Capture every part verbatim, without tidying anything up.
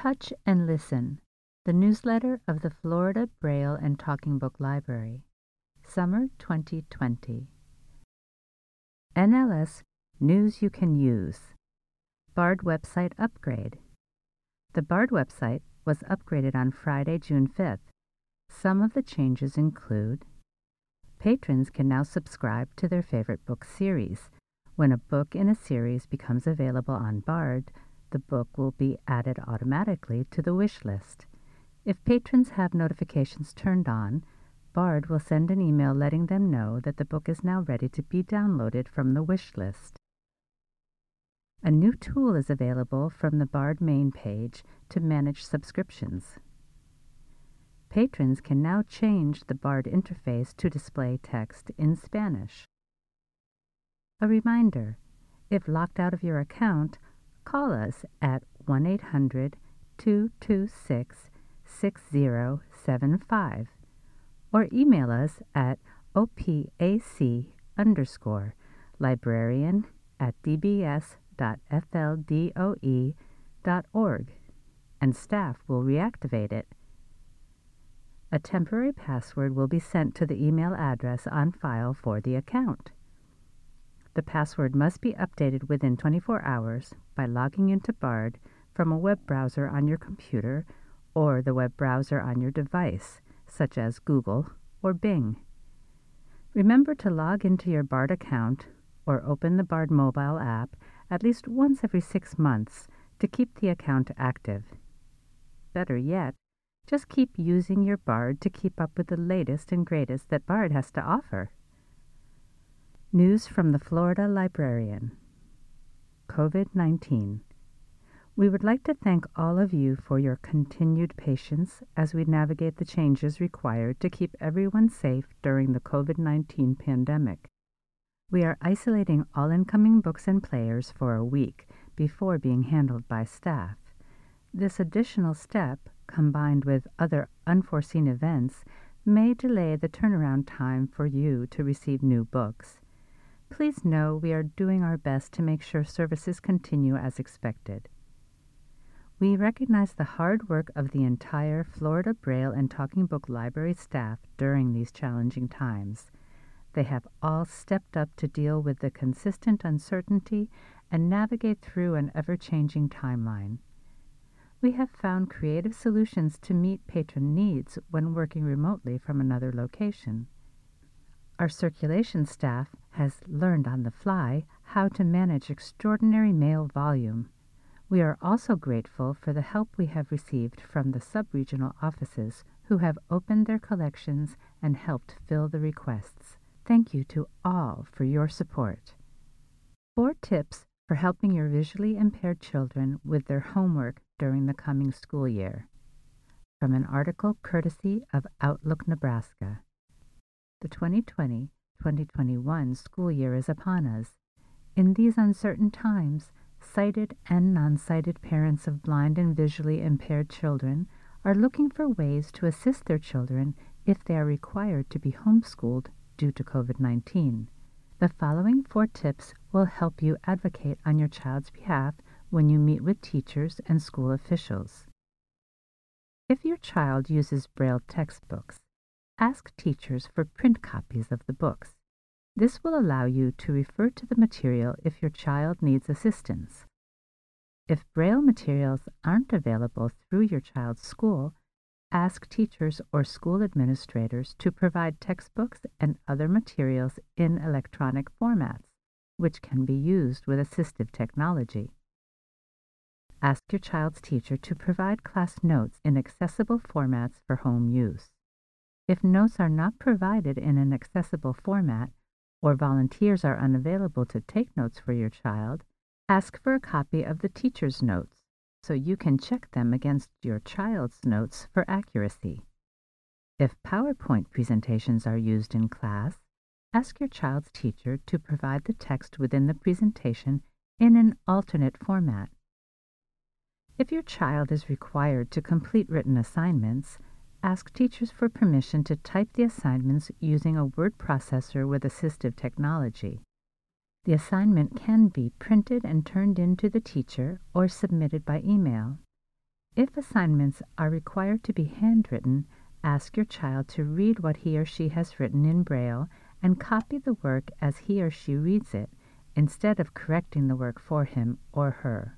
Touch and Listen, the newsletter of the Florida Braille and Talking Book Library, Summer twenty twenty. N L S News You Can Use. BARD website upgrade. The BARD website was upgraded on Friday, June fifth. Some of the changes include: patrons can now subscribe to their favorite book series. When a book in a series becomes available on BARD, the book will be added automatically to the wish list. If patrons have notifications turned on, BARD will send an email letting them know that the book is now ready to be downloaded from the wish list. A new tool is available from the BARD main page to manage subscriptions. Patrons can now change the BARD interface to display text in Spanish. A reminder: if locked out of your account, call us at one eight hundred, two two six, six zero seven five or email us at opac underscore librarian at dbs dot fldoe dot org, and staff will reactivate it. A temporary password will be sent to the email address on file for the account. The password must be updated within twenty-four hours by logging into BARD from a web browser on your computer or the web browser on your device, such as Google or Bing. Remember to log into your BARD account or open the BARD mobile app at least once every six months to keep the account active. Better yet, just keep using your BARD to keep up with the latest and greatest that BARD has to offer. News from the Florida Librarian. COVID nineteen. We would like to thank all of you for your continued patience as we navigate the changes required to keep everyone safe during the COVID nineteen pandemic. We are isolating all incoming books and players for a week before being handled by staff. This additional step, combined with other unforeseen events, may delay the turnaround time for you to receive new books. Please know we are doing our best to make sure services continue as expected. We recognize the hard work of the entire Florida Braille and Talking Book Library staff during these challenging times. They have all stepped up to deal with the consistent uncertainty and navigate through an ever-changing timeline. We have found creative solutions to meet patron needs when working remotely from another location. Our circulation staff has learned on the fly how to manage extraordinary mail volume. We are also grateful for the help we have received from the sub-regional offices who have opened their collections and helped fill the requests. Thank you to all for your support. Four tips for helping your visually impaired children with their homework during the coming school year. From an article courtesy of Outlook, Nebraska. The twenty twenty twenty twenty-one school year is upon us. In these uncertain times, sighted and non-sighted parents of blind and visually impaired children are looking for ways to assist their children if they are required to be homeschooled due to COVID nineteen. The following four tips will help you advocate on your child's behalf when you meet with teachers and school officials. If your child uses Braille textbooks, ask teachers for print copies of the books. This will allow you to refer to the material if your child needs assistance. If Braille materials aren't available through your child's school, ask teachers or school administrators to provide textbooks and other materials in electronic formats, which can be used with assistive technology. Ask your child's teacher to provide class notes in accessible formats for home use. If notes are not provided in an accessible format, or volunteers are unavailable to take notes for your child, ask for a copy of the teacher's notes so you can check them against your child's notes for accuracy. If PowerPoint presentations are used in class, ask your child's teacher to provide the text within the presentation in an alternate format. If your child is required to complete written assignments, ask teachers for permission to type the assignments using a word processor with assistive technology. The assignment can be printed and turned in to the teacher or submitted by email. If assignments are required to be handwritten, ask your child to read what he or she has written in Braille and copy the work as he or she reads it, instead of correcting the work for him or her.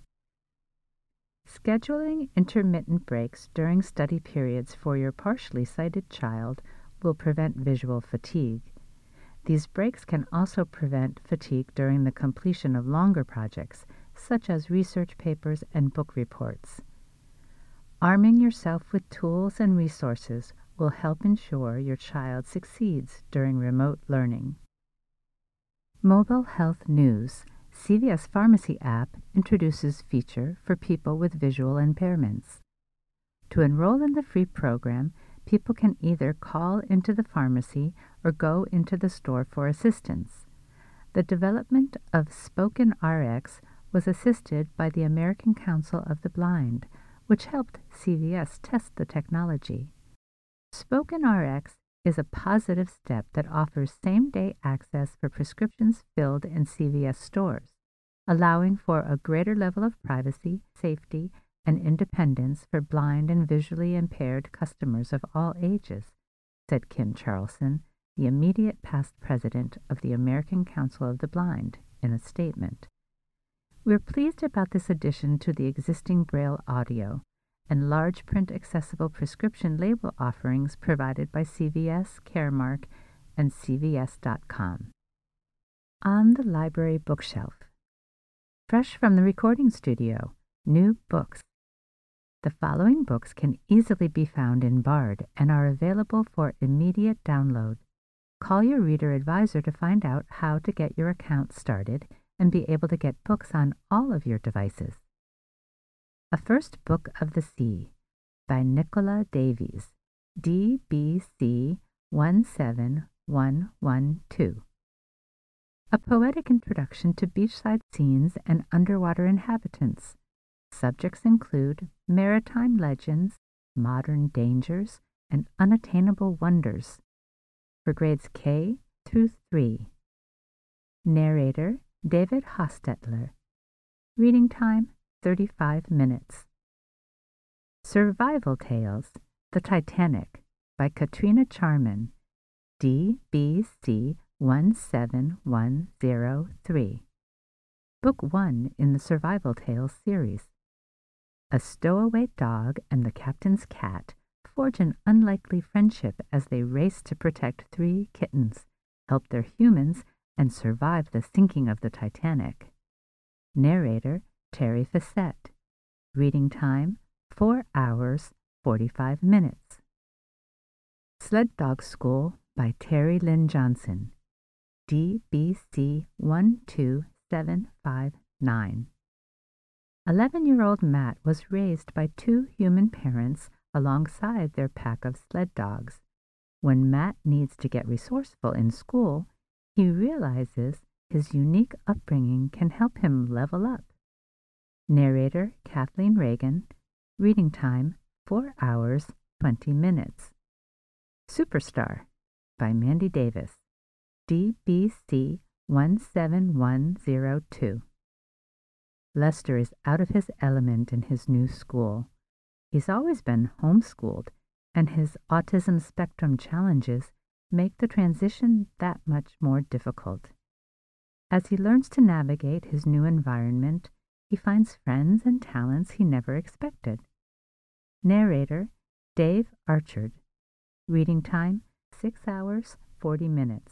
Scheduling intermittent breaks during study periods for your partially sighted child will prevent visual fatigue. These breaks can also prevent fatigue during the completion of longer projects, such as research papers and book reports. Arming yourself with tools and resources will help ensure your child succeeds during remote learning. Mobile Health News, C V S Pharmacy app, introduces feature for people with visual impairments. To enroll in the free program, people can either call into the pharmacy or go into the store for assistance. The development of Spoken R X was assisted by the American Council of the Blind, which helped C V S test the technology. Spoken R X is a positive step that offers same-day access for prescriptions filled in C V S stores, allowing for a greater level of privacy, safety, and independence for blind and visually impaired customers of all ages, said Kim Charlson, the immediate past president of the American Council of the Blind, in a statement. We're pleased about this addition to the existing Braille audio and large print accessible prescription label offerings provided by C V S, Caremark, and C V S dot com. On the library bookshelf. Fresh from the recording studio, new books. The following books can easily be found in Bard and are available for immediate download. Call your reader advisor to find out how to get your account started and be able to get books on all of your devices. A First Book of the Sea by Nicola Davies, D B C one seven one one two. A poetic introduction to beachside scenes and underwater inhabitants. Subjects include maritime legends, modern dangers, and unattainable wonders. For grades K through three. Narrator David Hostetler. Reading time thirty-five minutes. Survival Tales, The Titanic by Katrina Charman, D B C one seven one zero three. Book one in the Survival Tales series. A stowaway dog and the captain's cat forge an unlikely friendship as they race to protect three kittens, help their humans, and survive the sinking of the Titanic. Narrator Terry Fessette. Reading time four hours, forty-five minutes. Sled Dog School by Terry Lynn Johnson, D B C one two seven five nine. Eleven-year-old Matt was raised by two human parents alongside their pack of sled dogs. When Matt needs to get resourceful in school, he realizes his unique upbringing can help him level up. Narrator Kathleen Reagan. Reading time four hours, twenty minutes. Superstar by Mandy Davis, D B C one seven one zero two. Lester is out of his element in his new school. He's always been homeschooled, and his autism spectrum challenges make the transition that much more difficult. As he learns to navigate his new environment, he finds friends and talents he never expected. Narrator Dave Archard. Reading time six hours, forty minutes.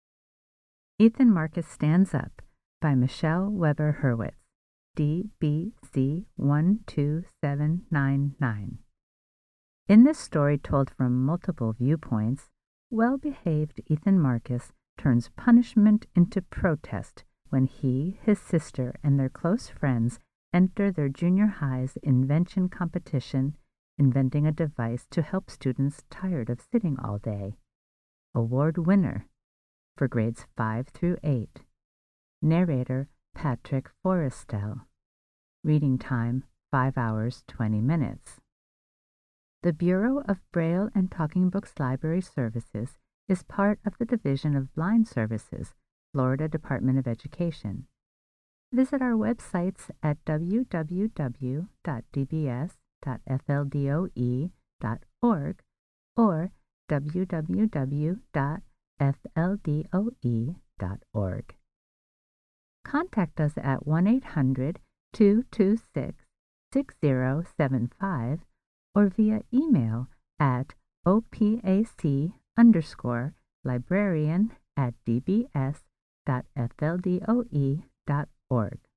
Ethan Marcus Stands Up by Michelle Weber Hurwitz, D B C one two seven nine nine. In this story told from multiple viewpoints, well-behaved Ethan Marcus turns punishment into protest when he, his sister, and their close friends enter their junior high's invention competition, inventing a device to help students tired of sitting all day. Award winner for grades five through eight. Narrator Patrick Forrestel. Reading time five hours, twenty minutes. The Bureau of Braille and Talking Books Library Services is part of the Division of Blind Services, Florida Department of Education. Visit our websites at w w w dot d b s dot f l d o e dot org or w w w dot f l d o e dot org. Contact us at one eight hundred two two six six zero seven five or via email at opac underscore librarian at dbs dot f l d o e dot org.